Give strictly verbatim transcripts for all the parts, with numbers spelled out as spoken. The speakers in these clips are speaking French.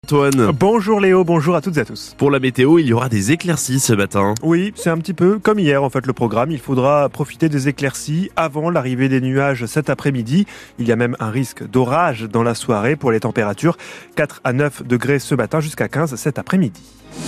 Antoine. Bonjour Léo, bonjour à toutes et à tous. Pour la météo, il y aura des éclaircies ce matin. Oui, c'est un petit peu comme hier en fait le programme. Il faudra profiter des éclaircies avant l'arrivée des nuages cet après-midi. Il y a même un risque d'orage dans la soirée pour les températures. quatre à neuf degrés ce matin jusqu'à quinze cet après-midi.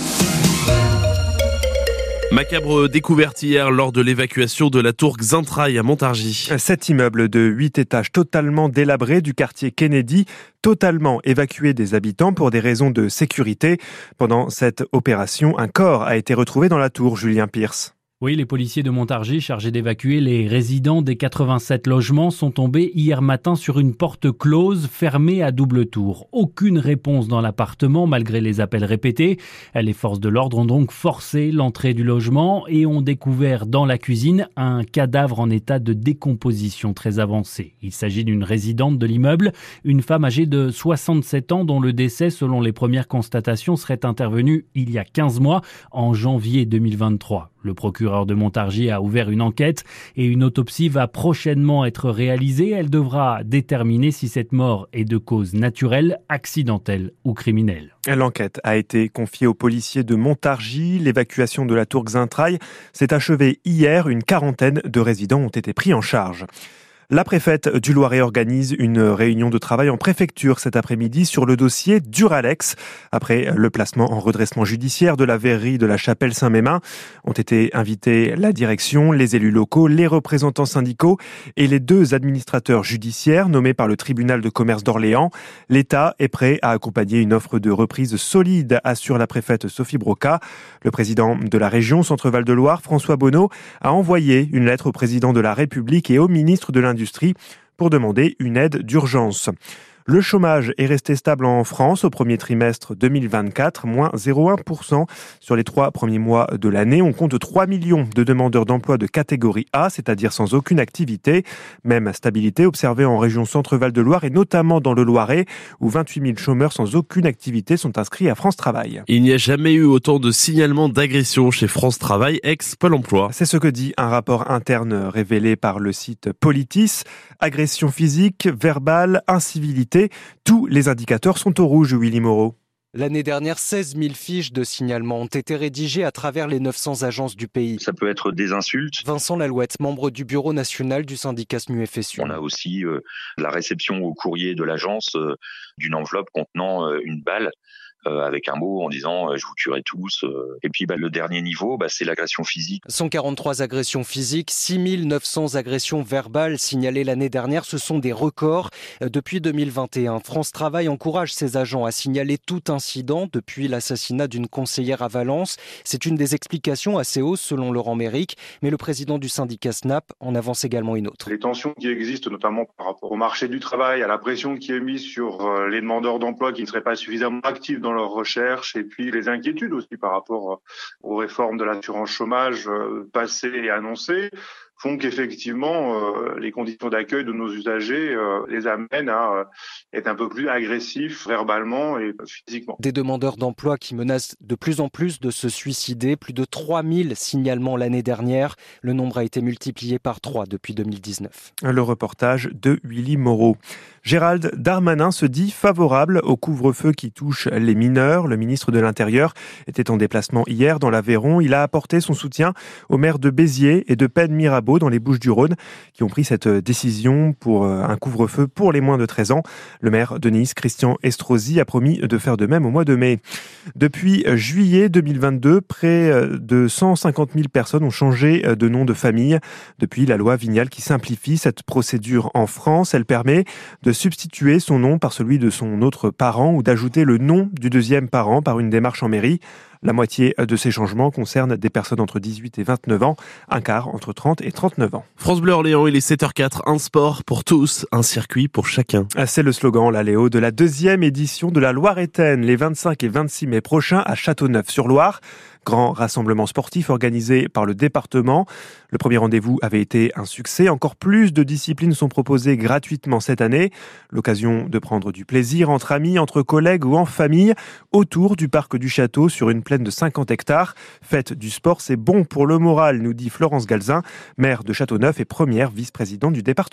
Macabre découverte hier lors de l'évacuation de la tour Xaintrailles à Montargis. Cet immeuble de huit étages totalement délabré du quartier Kennedy, totalement évacué des habitants pour des raisons de sécurité. Pendant cette opération, un corps a été retrouvé dans la tour, Julien Pierce. Oui, les policiers de Montargis chargés d'évacuer les résidents des quatre-vingt-sept logements sont tombés hier matin sur une porte close fermée à double tour. Aucune réponse dans l'appartement malgré les appels répétés. Les forces de l'ordre ont donc forcé l'entrée du logement et ont découvert dans la cuisine un cadavre en état de décomposition très avancé. Il s'agit d'une résidente de l'immeuble, une femme âgée de soixante-sept ans dont le décès, selon les premières constatations, serait intervenu il y a quinze mois, en janvier deux mille vingt-trois. Le procureur de Montargis a ouvert une enquête et une autopsie va prochainement être réalisée. Elle devra déterminer si cette mort est de cause naturelle, accidentelle ou criminelle. L'enquête a été confiée aux policiers de Montargis. L'évacuation de la tour Xaintrailles s'est achevée hier. Une quarantaine de résidents ont été pris en charge. La préfète du Loiret organise une réunion de travail en préfecture cet après-midi sur le dossier Duralex. Après le placement en redressement judiciaire de la verrerie de la Chapelle-Saint-Mémin, ont été invités la direction, les élus locaux, les représentants syndicaux et les deux administrateurs judiciaires nommés par le tribunal de commerce d'Orléans. L'État est prêt à accompagner une offre de reprise solide, assure la préfète Sophie Broca. Le président de la région Centre-Val de Loire, François Bonneau, a envoyé une lettre au président de la République et au ministre de l'Industrie pour demander une aide d'urgence. Le chômage est resté stable en France au premier trimestre deux mille vingt-quatre, moins zéro virgule un pour cent sur les trois premiers mois de l'année. On compte trois millions de demandeurs d'emploi de catégorie A, c'est-à-dire sans aucune activité. Même stabilité observée en région Centre-Val de Loire et notamment dans le Loiret, où vingt-huit mille chômeurs sans aucune activité sont inscrits à France Travail. Il n'y a jamais eu autant de signalements d'agression chez France Travail, ex-Pôle emploi. C'est ce que dit un rapport interne révélé par le site Politis. Agression physique, verbale, incivilité. Tous les indicateurs sont au rouge, Willy Moreau. L'année dernière, seize mille fiches de signalement ont été rédigées à travers les neuf cents agences du pays. Ça peut être des insultes. Vincent Lalouette, membre du bureau national du syndicat S N U F S U. On a aussi euh, la réception au courrier de l'agence euh, d'une enveloppe contenant euh, une balle. Euh, avec un mot en disant euh, « je vous tuerai tous euh. ». Et puis bah, le dernier niveau, bah, c'est l'agression physique. cent quarante-trois agressions physiques, six mille neuf cents agressions verbales signalées l'année dernière. Ce sont des records. Euh, depuis deux mille vingt et un, France Travail encourage ses agents à signaler tout incident depuis l'assassinat d'une conseillère à Valence. C'est une des explications assez hausses selon Laurent Méric, mais le président du syndicat S N A P en avance également une autre. Les tensions qui existent notamment par rapport au marché du travail, à la pression qui est mise sur euh, les demandeurs d'emploi qui ne seraient pas suffisamment actifs dans leur recherche, et puis les inquiétudes aussi par rapport aux réformes de l'assurance chômage euh, passées et annoncées, font qu'effectivement euh, les conditions d'accueil de nos usagers euh, les amènent à euh, être un peu plus agressifs verbalement et physiquement. Des demandeurs d'emploi qui menacent de plus en plus de se suicider. Plus de trois mille signalements l'année dernière. Le nombre a été multiplié par trois depuis deux mille dix-neuf. Le reportage de Willy Moreau. Gérald Darmanin se dit favorable au couvre-feu qui touche les mineurs. Le ministre de l'Intérieur était en déplacement hier dans l'Aveyron. Il a apporté son soutien aux maires de Béziers et de Pennes-Mirabeau dans les Bouches-du-Rhône qui ont pris cette décision pour un couvre-feu pour les moins de treize ans. Le maire de Nice, Christian Estrosi, a promis de faire de même au mois de mai. Depuis juillet deux mille vingt-deux, près de cent cinquante mille personnes ont changé de nom de famille. Depuis la loi Vignal qui simplifie cette procédure en France, elle permet de substituer son nom par celui de son autre parent ou d'ajouter le nom du deuxième parent par une démarche en mairie. La moitié de ces changements concernent des personnes entre dix-huit et vingt-neuf ans, un quart entre trente et trente-neuf ans. France Bleu Orléans, il est sept heures quatre, un sport pour tous, un circuit pour chacun. C'est le slogan, là Léo, de la deuxième édition de la Loiretaine, les vingt-cinq et vingt-six mai prochains à Châteauneuf-sur-Loire. Grand rassemblement sportif organisé par le département. Le premier rendez-vous avait été un succès. Encore plus de disciplines sont proposées gratuitement cette année. L'occasion de prendre du plaisir entre amis, entre collègues ou en famille autour du parc du château sur une plaine de cinquante hectares. Faites du sport, c'est bon pour le moral, nous dit Florence Galzin, maire de Châteauneuf et première vice-présidente du département.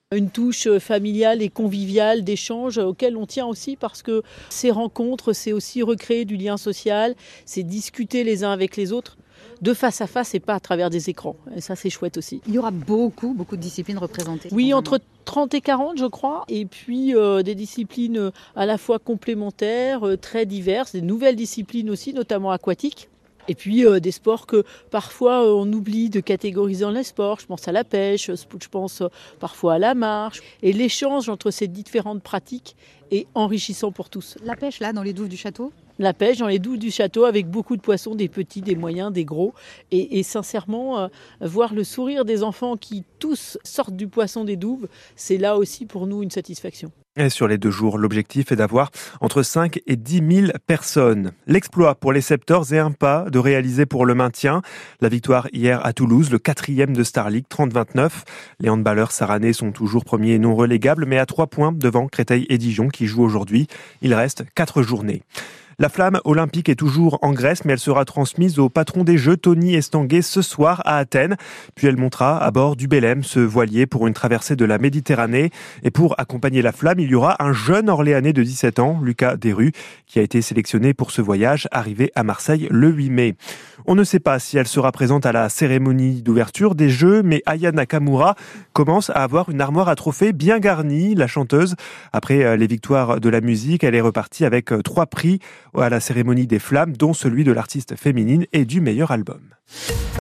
Une touche familiale et conviviale d'échange auquel on tient aussi parce que ces rencontres, c'est aussi recréer du lien social, c'est discuter les uns avec les autres de face à face et pas à travers des écrans. Et ça, c'est chouette aussi. Il y aura beaucoup, beaucoup de disciplines représentées. Oui, entre trente et quarante, je crois. Et puis euh, des disciplines à la fois complémentaires, euh, très diverses, des nouvelles disciplines aussi, notamment aquatiques. Et puis euh, des sports que parfois euh, on oublie de catégoriser dans les sports. Je pense à la pêche, je pense euh, parfois à la marche. Et l'échange entre ces différentes pratiques est enrichissant pour tous. La pêche, là, dans les douves du château ? La pêche dans les douves du château avec beaucoup de poissons, des petits, des moyens, des gros. Et, et sincèrement, euh, voir le sourire des enfants qui tous sortent du poisson des douves, c'est là aussi pour nous une satisfaction. Et sur les deux jours, l'objectif est d'avoir entre cinq et dix mille personnes. L'exploit pour les Septors est un pas de réaliser pour le maintien. La victoire hier à Toulouse, le quatrième de Star League, trente à vingt-neuf. Les handballeurs saranais sont toujours premiers et non relégables, mais à trois points devant Créteil et Dijon qui jouent aujourd'hui. Il reste quatre journées. La flamme olympique est toujours en Grèce, mais elle sera transmise au patron des Jeux, Tony Estanguet, ce soir à Athènes. Puis elle montera à bord du Belém, ce voilier, pour une traversée de la Méditerranée. Et pour accompagner la flamme, il y aura un jeune Orléanais de dix-sept ans, Lucas Desrues, qui a été sélectionné pour ce voyage, arrivé à Marseille le huit mai. On ne sait pas si elle sera présente à la cérémonie d'ouverture des Jeux, mais Aya Nakamura commence à avoir une armoire à trophées bien garnie. La chanteuse, après les victoires de la musique, elle est repartie avec trois prix à la cérémonie des Flammes, dont celui de l'artiste féminine et du meilleur album.